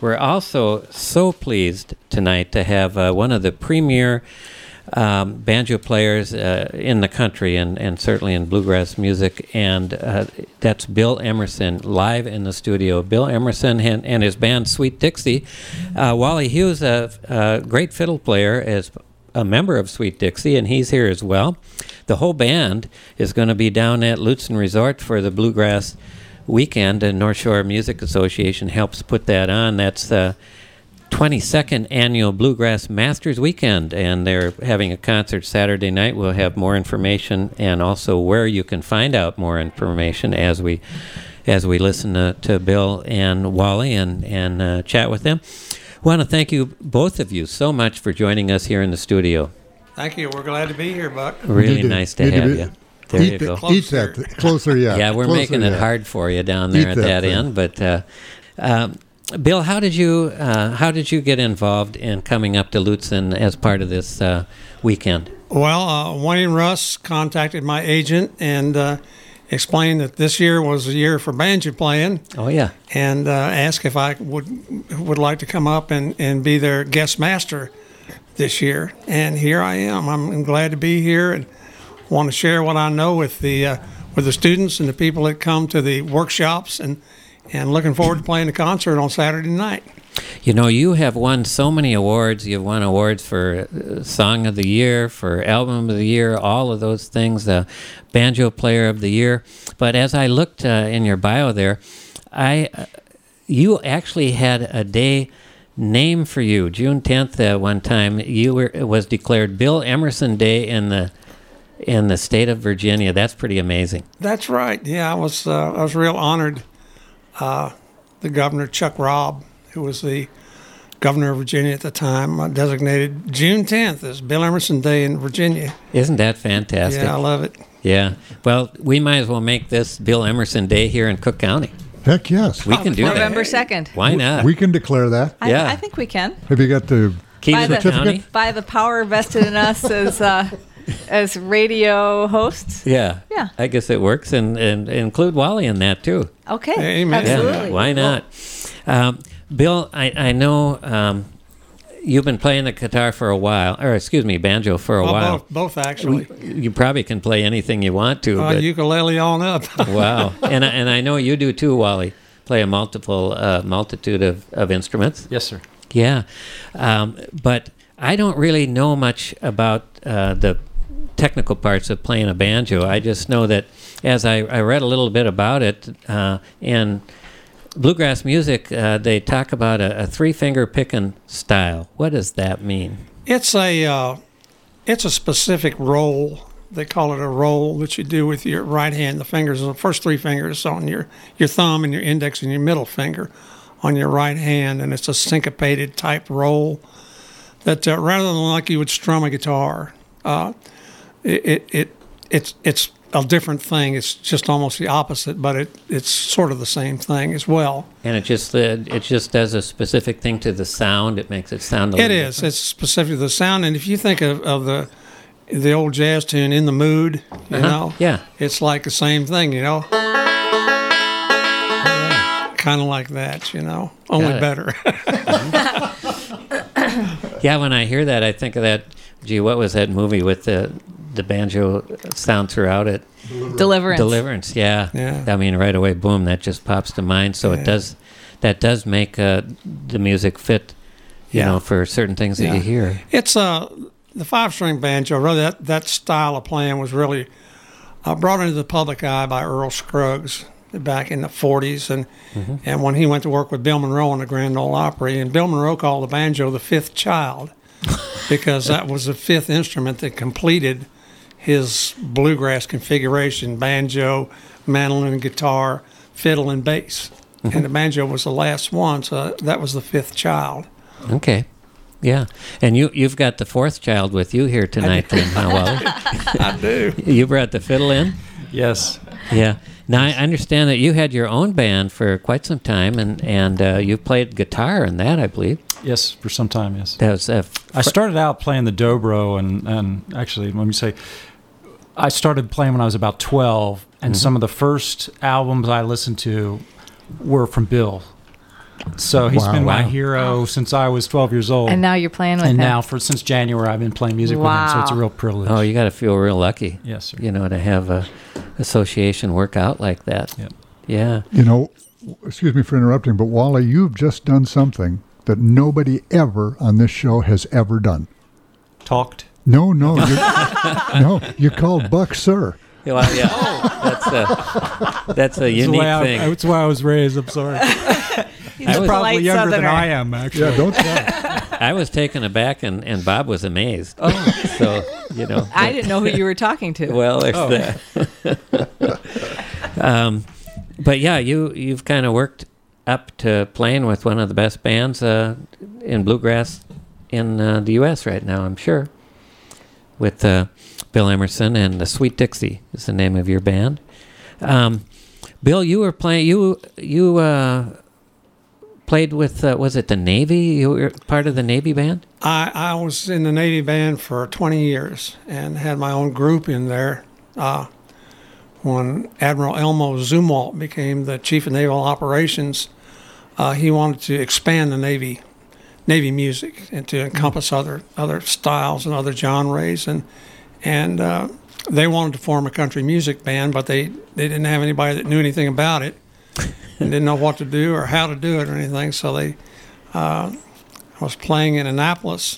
we're also so pleased tonight to have one of the premier banjo players in the country and certainly in bluegrass music, and that's Bill Emerson live in the studio. Bill Emerson and his band Sweet Dixie. Wally Hughes, a great fiddle player, is a member of Sweet Dixie, and he's here as well. The whole band is going to be down at Lutsen Resort for the Bluegrass Weekend, and North Shore Music Association helps put that on. That's the 22nd Annual Bluegrass Masters Weekend, and they're having a concert Saturday night. We'll have more information and also where you can find out more information as we listen to Bill and Wally and chat with them. I want to thank you, both of you, so much for joining us here in the studio. Thank you. We're glad to be here, Buck. Really nice to have you. There you go. Eat that. Closer, yeah. Yeah, we're making it hard for you down there at that end. But Bill, how did you get involved in coming up to Lutsen as part of this weekend? Well, Wayne Russ contacted my agent and explained that this year was a year for banjo playing. Oh, yeah. And asked if I would like to come up and be their guest master this year. And here I am. I'm glad to be here and want to share what I know with the students and the people that come to the workshops, and looking forward to playing the concert on Saturday night. You know, you have won so many awards. You've won awards for Song of the Year, for Album of the Year, all of those things, Banjo Player of the Year. But as I looked in your bio there, you actually had a day named for you. June 10th, one time, it was declared Bill Emerson Day in the state of Virginia. That's pretty amazing. That's right. Yeah, I was real honored. The governor, Chuck Robb, who was the governor of Virginia at the time, designated June 10th as Bill Emerson Day in Virginia. Isn't that fantastic? Yeah, I love it. Yeah. Well, we might as well make this Bill Emerson Day here in Cook County. Heck yes. We can do that. November 2nd. Why not? We can declare that. I think we can. Have you got the certificate? By the power vested in us as radio hosts. Yeah. I guess it works, and include Wally in that too. Okay. Amen. Absolutely. Yeah, why not? Bill, I know you've been playing the guitar for a while, or excuse me, banjo for a while. Both actually. You probably can play anything you want to. Ukulele on up. Wow. And I know you do too, Wally. Play a multitude of instruments. Yes, sir. Yeah. But I don't really know much about the technical parts of playing a banjo. I just know that as I read a little bit about it, in bluegrass music, they talk about a three-finger picking style. What does that mean? It's a specific roll. They call it a roll that you do with your right hand. The fingers, the first three fingers on your thumb and your index and your middle finger on your right hand, and it's a syncopated type roll that rather than like you would strum a guitar, it's a different thing. It's just almost the opposite, but it's sort of the same thing as well. And it just does a specific thing to the sound. It makes it sound a little different. It is. It's specific to the sound. And if you think of the old jazz tune, In the Mood, you know, it's like the same thing, you know. Kind of like that, you know, only better. Yeah, when I hear that, I think of that. Gee, what was that movie with the banjo sound throughout it? Deliverance. Yeah. I mean, right away, boom, that just pops to mind. So that does make the music fit, you know, for certain things that you hear. It's the 5-string banjo. Really, that style of playing was really brought into the public eye by Earl Scruggs back in the 40s, and when he went to work with Bill Monroe on the Grand Ole Opry, and Bill Monroe called the banjo the fifth child because that was the fifth instrument that completed his bluegrass configuration: banjo, mandolin, guitar, fiddle, and bass. And the banjo was the last one, so that was the fifth child. Okay. Yeah, and you've got the fourth child with you here tonight, then, huh, Wally? I do. You brought the fiddle in? Yes. Yeah. Now, I understand that you had your own band for quite some time, and you played guitar in that, I believe. Yes, for some time, yes. That was I started out playing the dobro, and actually, let me say, I started playing when I was about 12, and some of the first albums I listened to were from Bill. So he's Wow. been my Wow. hero since I was 12 years old. And now you're playing with And him. now, since January, I've been playing music with him, so it's a Wow. real privilege. Oh, you got to feel real lucky. Yes, sir. You know, to have a association work out like that. Yep. Yeah. You know, excuse me for interrupting, but Wally, you've just done something that nobody ever on this show has ever done. Talked. No, no, you called Buck sir. Yeah, well, yeah. That's a unique thing. That's why I was raised. I'm sorry. He's I a was- Probably polite younger than Southerner. I am, actually. Yeah, don't tell. I was taken aback, and Bob was amazed. Oh, so you know. I didn't know who you were talking to. Well, there's that. But yeah, you've kind of worked up to playing with one of the best bands in bluegrass in the U.S. right now, I'm sure. With Bill Emerson and the Sweet Dixie is the name of your band. Bill, you were playing. You played with was it the Navy? You were part of the Navy band. I was in the Navy band for 20 years and had my own group in there. When Admiral Elmo Zumwalt became the chief of naval operations, he wanted to expand the Navy music and to encompass other styles and other genres, and they wanted to form a country music band, but they didn't have anybody that knew anything about it and didn't know what to do or how to do it or anything. So they I was playing in Annapolis,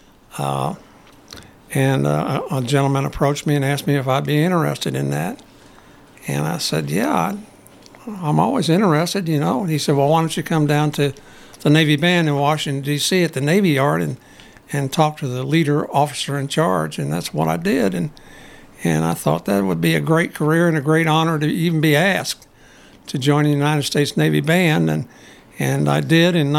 and a gentleman approached me and asked me if I'd be interested in that, and I said, yeah, I'm always interested, you know. And he said, well, why don't you come down to the Navy band in Washington, D.C. at the Navy Yard and talk to the leader officer in charge. And that's what I did. And I thought that would be a great career and a great honor to even be asked to join the United States Navy band. And I did in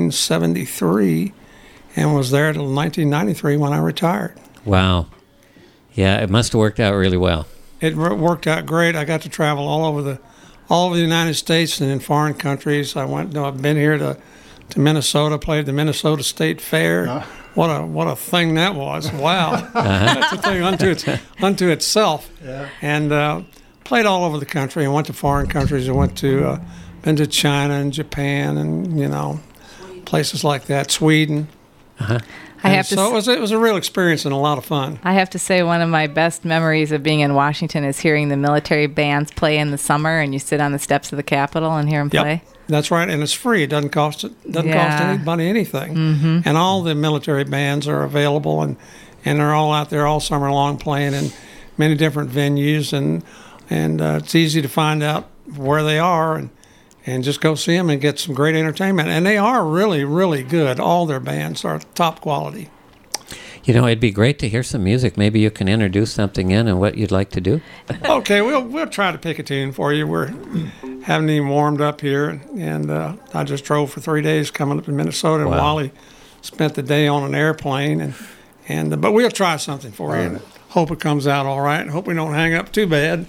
1973 and was there till 1993 when I retired. Wow. Yeah, it must have worked out really well. It worked out great. I got to travel all over the United States and in foreign countries. I've been here to Minnesota, played the Minnesota State Fair. What a thing that was! Wow, that's a thing unto itself. Yeah. And played all over the country and went to foreign countries. I been to China and Japan and places like that, Sweden. Uh-huh. It was a real experience and a lot of fun. I have to say one of my best memories of being in Washington is hearing the military bands play in the summer, and you sit on the steps of the Capitol and hear them play. That's right, and it's free. It doesn't cost anybody anything. Mm-hmm. And all the military bands are available, and they're all out there all summer long playing in many different venues, and it's easy to find out where they are and just go see them and get some great entertainment. And they are really, really good. All their bands are top quality. You know, it'd be great to hear some music. Maybe you can introduce something in and what you'd like to do. Okay, we'll try to pick a tune for you. We're haven't even warmed up here, and I just drove for 3 days coming up to Minnesota, and Wow. Wally spent the day on an airplane, but we'll try something for you. And hope it comes out all right. Hope we don't hang up too bad.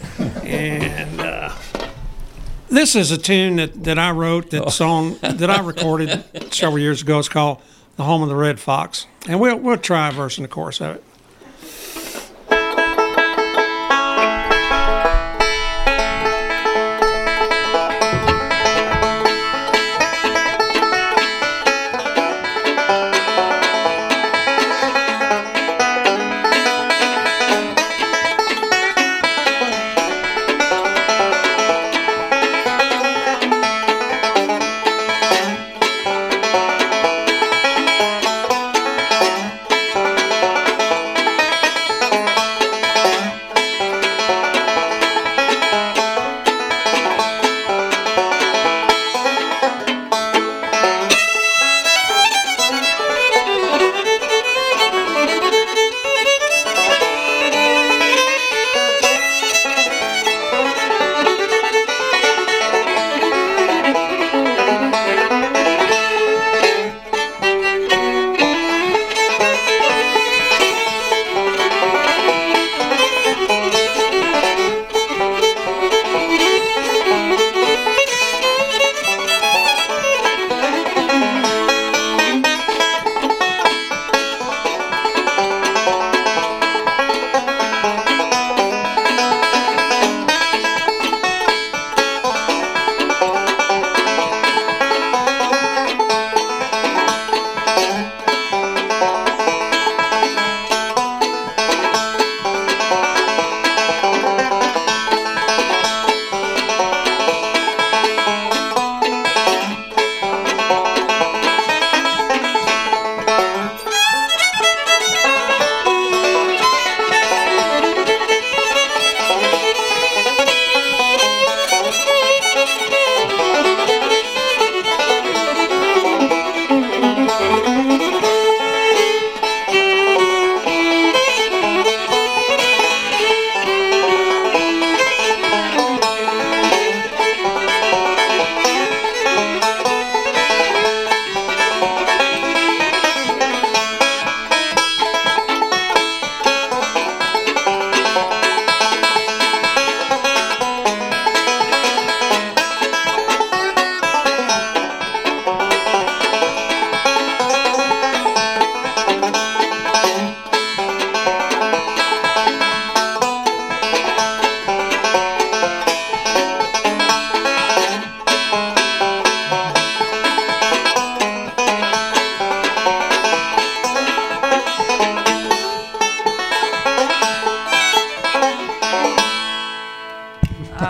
And this is a tune that I wrote that I recorded several years ago. It's called "The Home of the Red Fox," and we'll try a verse and a chorus of it.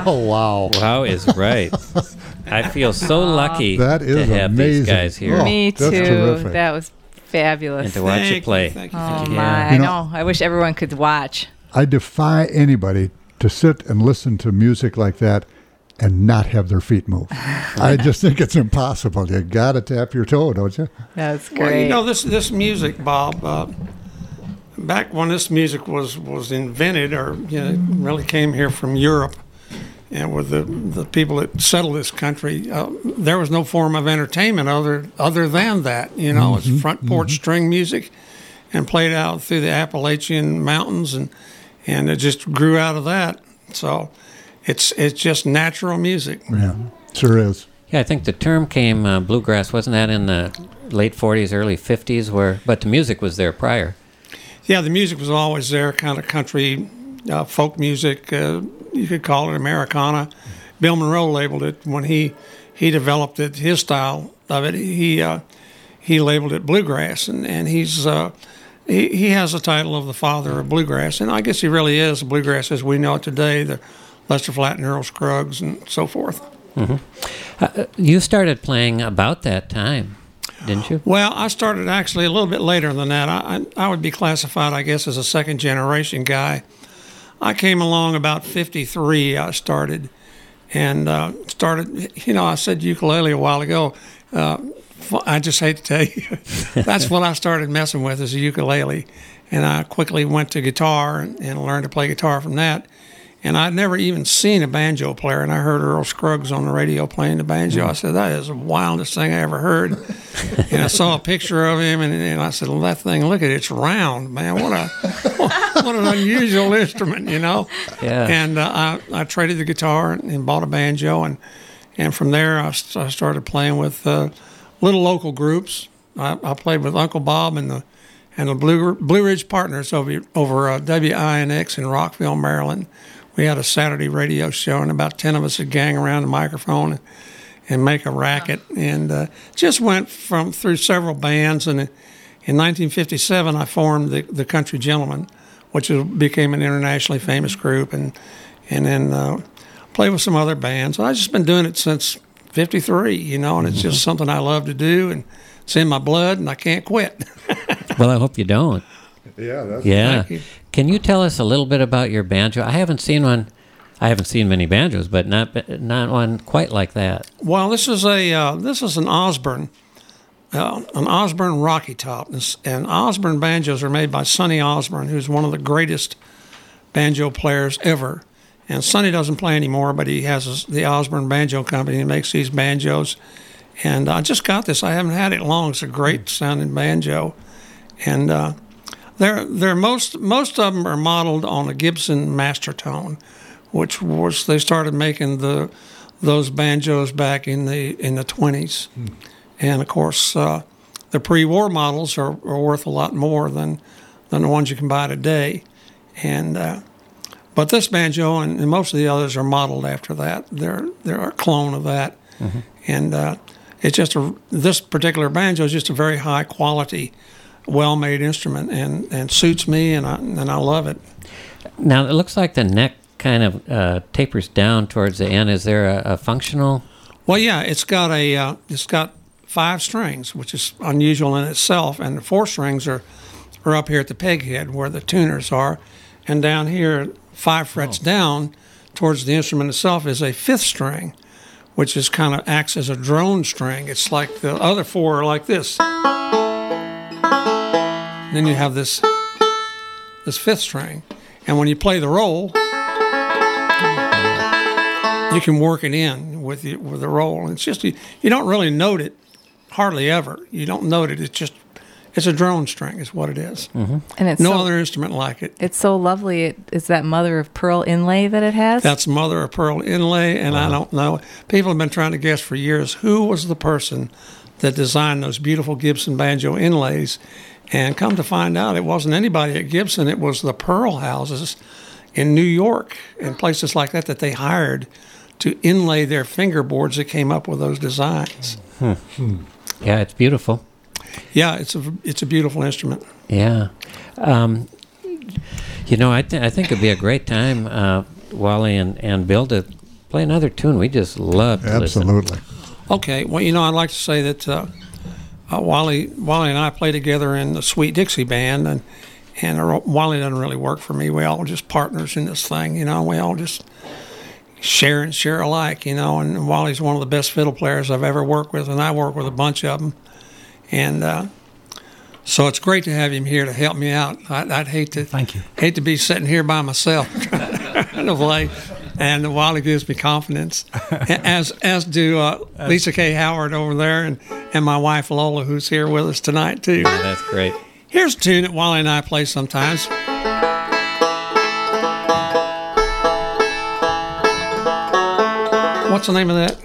Oh, wow. Wow is right. I feel so lucky That is to have amazing. these guys here Oh, Me that's too. terrific. That was fabulous. and to watch you Thank play. Thank you. Oh Thank you. my! You I know- know. I wish everyone could watch. I defy anybody to sit and listen to music like that and not have their feet move. I just think it's impossible. You got to tap your toe, don't you? That's great. Well, you know, this music, Bob, back when this music was invented, or really came here from Europe, and with the people that settled this country, there was no form of entertainment other than that. It's front porch string music, and played out through the Appalachian Mountains, and it just grew out of that. So it's just natural music. Yeah, sure is. Yeah, I think the term came bluegrass. Wasn't that in the late 40s, early 50s? But the music was there prior. Yeah, the music was always there, kind of country, folk music. You could call it Americana. Bill Monroe labeled it when he developed it. His style of it, he labeled it bluegrass, and he has the title of the father of bluegrass, and I guess he really is bluegrass as we know it today. The Lester Flatt and Earl Scruggs and so forth. You started playing about that time, didn't you? Well, I started actually a little bit later than that. I would be classified, I guess, as a second generation guy. I came along about 53. I started, and started. I said ukulele a while ago. I just hate to tell you, that's what I started messing with, is a ukulele, and I quickly went to guitar and learned to play guitar from that. And I'd never even seen a banjo player, and I heard Earl Scruggs on the radio playing the banjo. I said, that is the wildest thing I ever heard. And I saw a picture of him, and I said, well, that thing, look at it, it's round, man. What an unusual instrument, Yeah. And I traded the guitar and bought a banjo, and from there I started playing with little local groups. I played with Uncle Bob and the Blue Ridge Partners over WINX in Rockville, Maryland. We had a Saturday radio show, and about 10 of us would gang around the microphone and make a racket, and just went through several bands. And in 1957, I formed the Country Gentlemen, which became an internationally famous group, and then played with some other bands. I've just been doing it since 53, and it's just something I love to do, and it's in my blood, and I can't quit. Well, I hope you don't. Yeah, that's Yeah. Thank you. Can you tell us a little bit about your banjo? I haven't seen one. I haven't seen many banjos, but not one quite like that. Well, this is an Osborne Rocky Top, and Osborne banjos are made by Sonny Osborne, who's one of the greatest banjo players ever. And Sonny doesn't play anymore, but he has the Osborne Banjo Company. He makes these banjos, and I just got this. I haven't had it long. It's a great sounding banjo, and they're most of them are modeled on a Gibson Master Tone, which was they started making those banjos back in the 20s, and of course the pre-war models are worth a lot more than the ones you can buy today, and but this banjo and most of the others are modeled after that. They're a clone of that, and it's just this particular banjo is just a very high quality, well-made instrument, and suits me, and I love it. Now, it looks like the neck kind of tapers down towards the end. Is there a functional? Well, yeah, it's got 5 strings, which is unusual in itself, and the 4 strings are up here at the peg head where the tuners are, and down here 5 frets down towards the instrument itself is a 5th string, which is kind of acts as a drone string. It's like the other 4 are like this. Then you have this 5th string, and when you play the roll, you can work it in with the roll. And it's just you don't really note it, hardly ever. You don't note it. It's a drone string, is what it is. And it's No other instrument like it. It's so lovely. Is that mother of pearl inlay that it has? That's mother of pearl inlay, and I don't know. People have been trying to guess for years who was the person that designed those beautiful Gibson banjo inlays. And come to find out, it wasn't anybody at Gibson. It was the pearl houses in New York and places like that they hired to inlay their fingerboards that came up with those designs. Yeah, it's beautiful. Yeah, it's a beautiful instrument. Yeah. I think it'd be a great time, Wally and Bill, to play another tune. We just love to listen. Absolutely. Okay, well, I'd like to say that Wally and I play together in the Sweet Dixie Band, and Wally doesn't really work for me. We all just partners in this thing, We all just share alike, And Wally's one of the best fiddle players I've ever worked with, and I work with a bunch of them, and so it's great to have him here to help me out. I'd hate to be sitting here by myself trying to play. And Wally gives me confidence, as do Lisa K. Howard over there, and my wife Lola, who's here with us tonight too. Yeah, that's great. Here's a tune that Wally and I play sometimes. What's the name of that?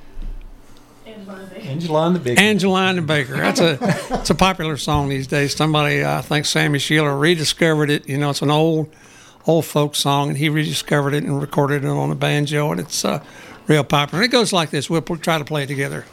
Angelina Baker. Angelina Baker. It's a popular song these days. Somebody, I think Sammy Sheila, rediscovered it. It's an old folk song, and he rediscovered it and recorded it on a banjo, and it's real popular. And it goes like this. We'll try to play it together.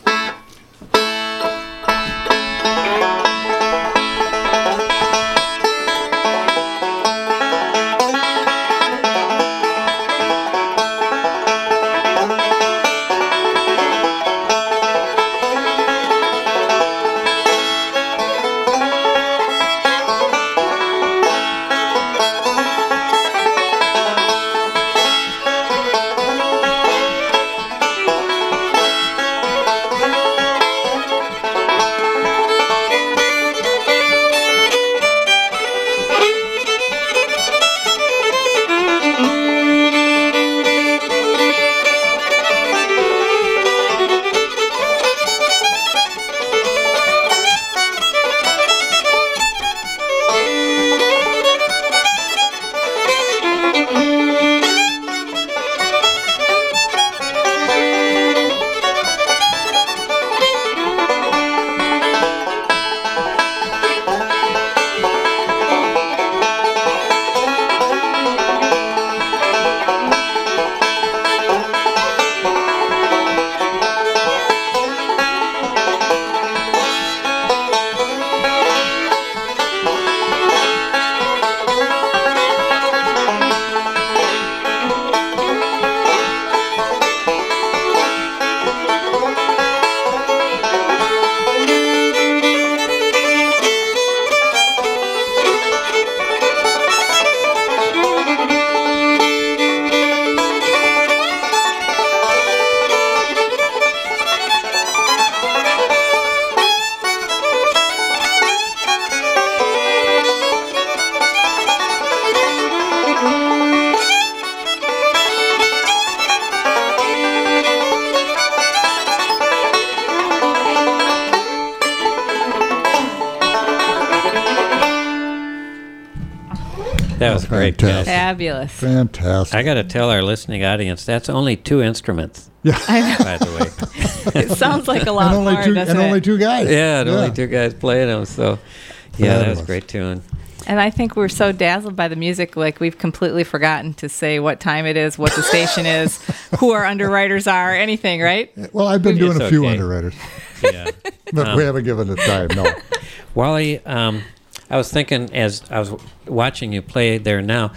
That was great, guys. Fabulous. Fantastic. I got to tell our listening audience that's only 2 instruments. Yeah. By the way. It sounds like a lot and only more, two, doesn't and it? only 2 guys. Yeah, and only 2 guys playing them. So, yeah, that was a great tune. And I think we're so dazzled by the music, like we've completely forgotten to say what time it is, what the station is, who our underwriters are, anything, right? Well, I've been doing It's a few okay. underwriters, Yeah. but we haven't given it time. No. Wally, I was thinking as I was watching you play there now,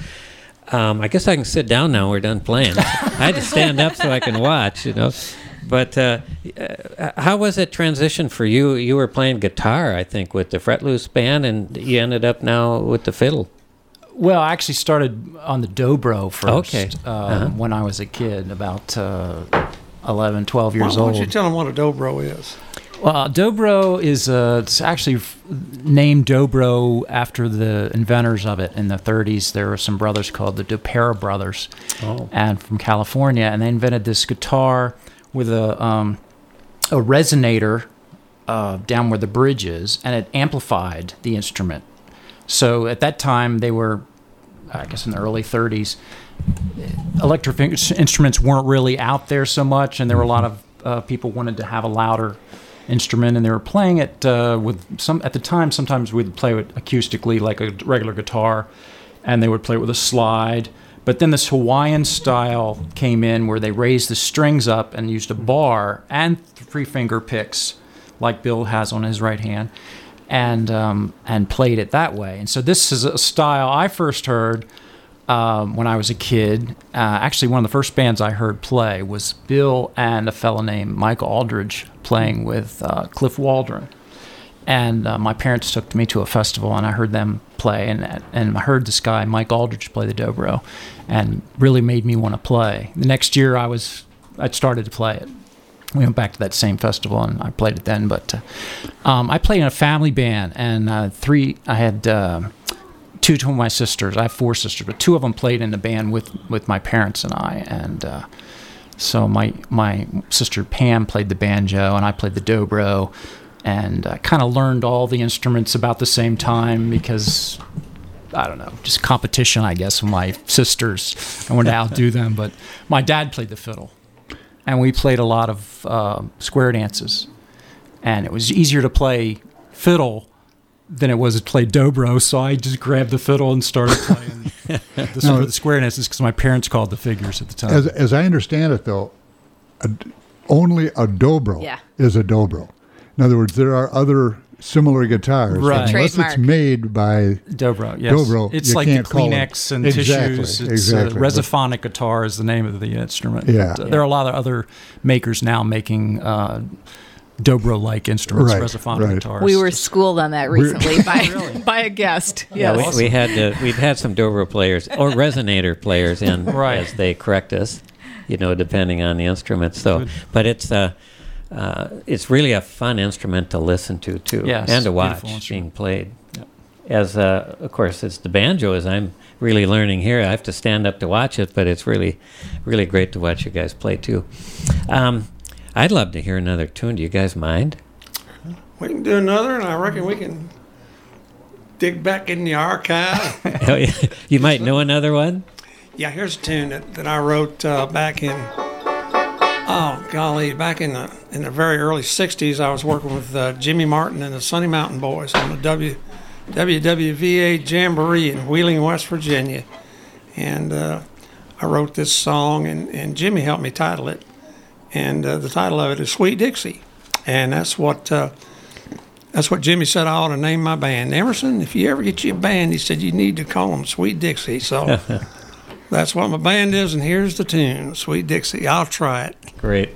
I guess I can sit down now. We're done playing. I had to stand up so I can watch, But how was it transition for you? You were playing guitar, I think, with the Fret Loose band, and you ended up now with the fiddle. Well, I actually started on the dobro first Okay. when I was a kid, about 11, 12 years Why old. don't you tell them what a dobro is? Well, dobro is it's actually named dobro after the inventors of it in the 30s. There were some brothers called the DePera brothers, and from California, and they invented this guitar with a resonator down where the bridge is, and it amplified the instrument. So at that time, they were, I guess in the early 30s, electric instruments weren't really out there so much, and there were a lot of people wanted to have a louder instrument, and they were playing it with some. At the time, sometimes we'd play it acoustically like a regular guitar, and they would play it with a slide. But then this Hawaiian style came in where they raised the strings up and used a bar and 3-finger picks, like Bill has on his right hand, and played it that way. And so this is a style I first heard when I was a kid. Actually, one of the first bands I heard play was Bill and a fellow named Mike Aldridge playing with Cliff Waldron. And my parents took me to a festival, and I heard them play, and I heard this guy, Mike Aldridge, play the dobro, and really made me want to play. The next year, I'd started to play it. We went back to that same festival, and I played it then. But I played in a family band, and I had two of my sisters. I have four sisters, but two of them played in the band with my parents and I. And so my sister Pam played the banjo, and I played the dobro. And I kind of learned all the instruments about the same time because, I don't know, just competition, I guess, with my sisters. I wanted to outdo them. But my dad played the fiddle. And we played a lot of square dances. And it was easier to play fiddle than it was to play dobro. So I just grabbed the fiddle and started playing the square dances because my parents called the figures at the time. As I understand it, though, only a dobro is a dobro. In other words, there are other similar guitars. Right. Unless it's made by dobro, yes. dobro, it's you like can't the call Kleenex and exactly, tissues. It's exactly. Resophonic guitar is the name of the instrument. Yeah. But, there are a lot of other makers now making dobro-like instruments, Right, resophonic right. guitars. We were schooled on that recently by a guest. Yeah, Yes. we've had some dobro players or resonator players in Right. as they correct us, depending on the instrument. So, Good. but it's really a fun instrument to listen to too, Yes, and to beautiful watch instrument. being played. Yep. As of course, it's the banjo as I'm really learning here. I have to stand up to watch it, but it's really, really great to watch you guys play too. I'd love to hear another tune. Do you guys mind? We can do another, and I reckon we can dig back in the archive. Oh, yeah. You might know another one. Yeah, here's a tune that I wrote back in, back in the very early 60s. I was working with Jimmy Martin and the Sunny Mountain Boys on the WWVA Jamboree in Wheeling, West Virginia. And I wrote this song, and Jimmy helped me title it. And the title of it is Sweet Dixie. And that's what Jimmy said I ought to name my band. Emerson, if you ever get you a band, he said you need to call them Sweet Dixie. So that's what my band is, and here's the tune, Sweet Dixie. I'll try it. Great.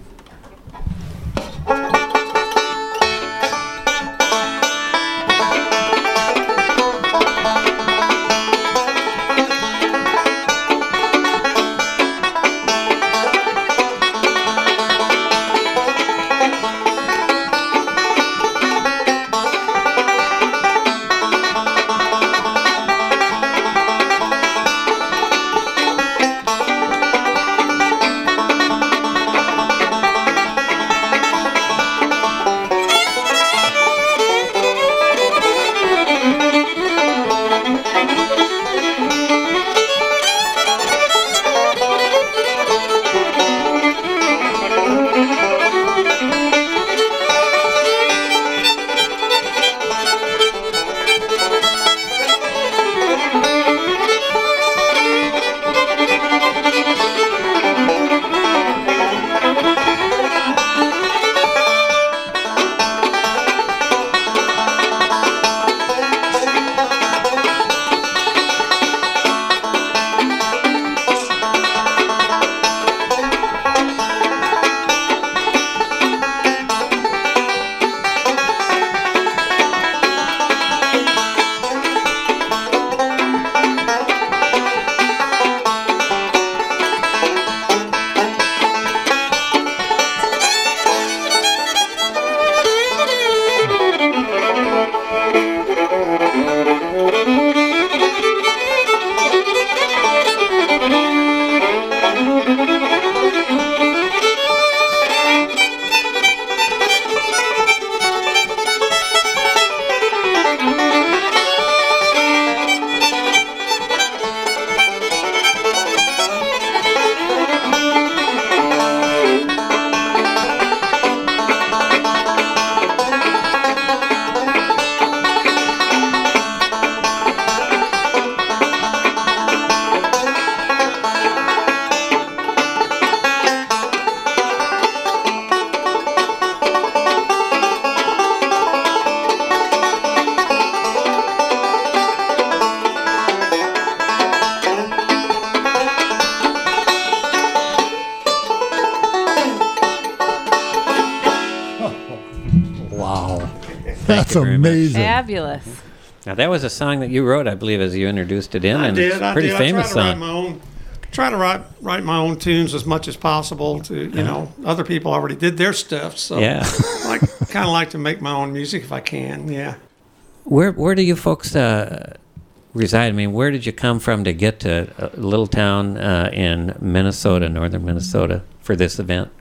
That's you very much. amazing. Fabulous. Now, that was a song that you wrote, I believe, as you introduced it in, I and did. it's a pretty famous I try to write my own tunes as much as possible. Other people already did their stuff, so Yeah. I kind of like to make my own music if I can. Yeah. Where do you folks reside? I mean, where did you come from to get to a little town in Minnesota, northern Minnesota, for this event?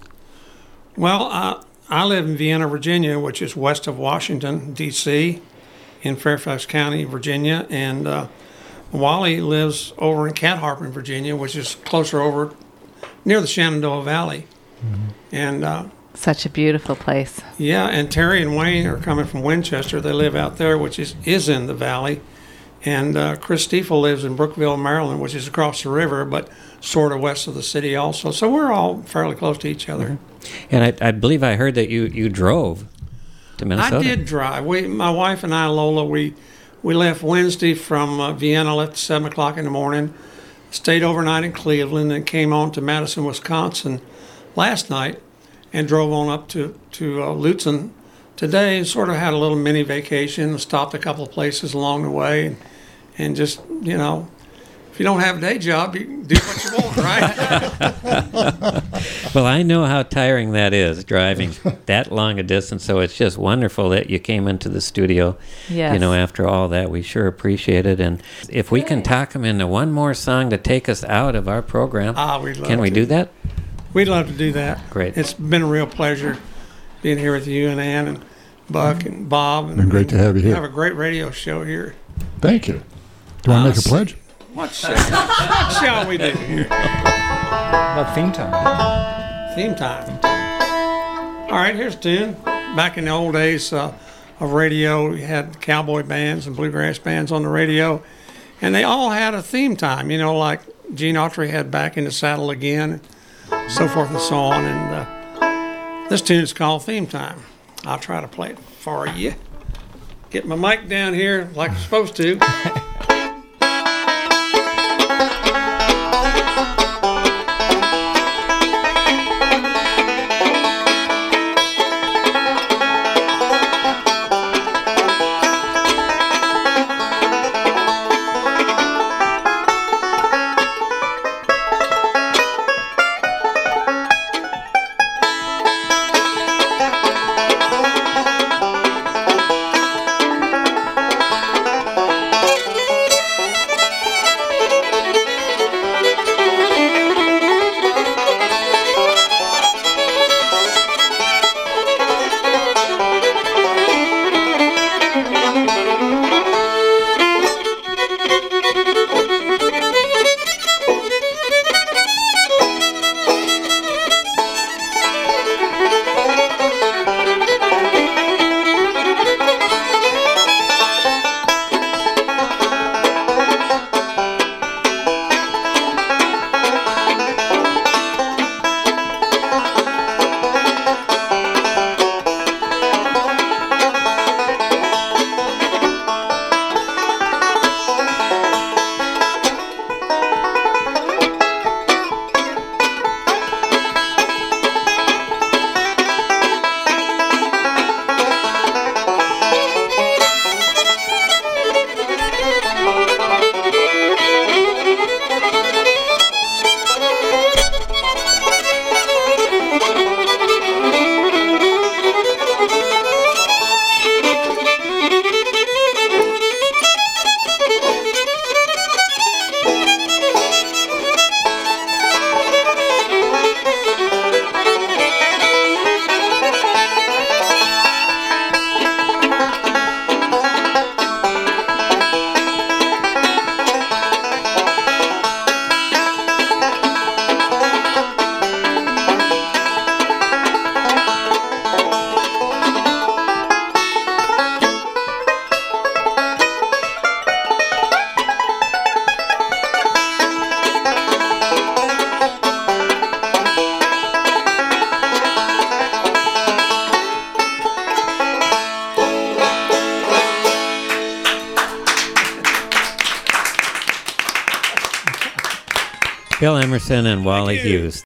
Well, I live in Vienna, Virginia, which is west of Washington, D.C., in Fairfax County, Virginia, and Wally lives over in Cat Harpin, Virginia, which is closer over near the Shenandoah Valley. Mm-hmm. And Such a beautiful place. yeah, and Terry and Wayne are coming from Winchester. They live out there, which is in the valley. And Chris Stiefel lives in Brookville, Maryland, which is across the river, but sort of west of the city also. So we're all fairly close to each other. And I believe I heard that you drove to Minnesota. I did drive. My wife and I, Lola, we left Wednesday from Vienna, left at 7 o'clock in the morning, stayed overnight in Cleveland, and came on to Madison, Wisconsin last night and drove on up to Lutsen today. Sort of had a little mini vacation, stopped a couple of places along the way, and just, if you don't have a day job, you can do what you want, right? Well, I know how tiring that is, driving that long a distance, so it's just wonderful that you came into the studio. Yes. After all that, we sure appreciate it. And if we can talk them into one more song to take us out of our program, We'd love can we to. do that? We'd love to do that. Great. It's been a real pleasure being here with you and Ann and Buck and Bob. Been great to have you here. Have a great radio show here. Thank you. Do you want to make a pledge? What shall we do here? About theme time. Theme time. All right, here's a tune. Back in the old days of radio, we had cowboy bands and bluegrass bands on the radio, and they all had a theme time, like Gene Autry had Back in the Saddle Again, so forth and so on. And this tune is called Theme Time. I'll try to play it for you. Get my mic down here like I'm supposed to. Bill Emerson and Wally Thank you. Hughes.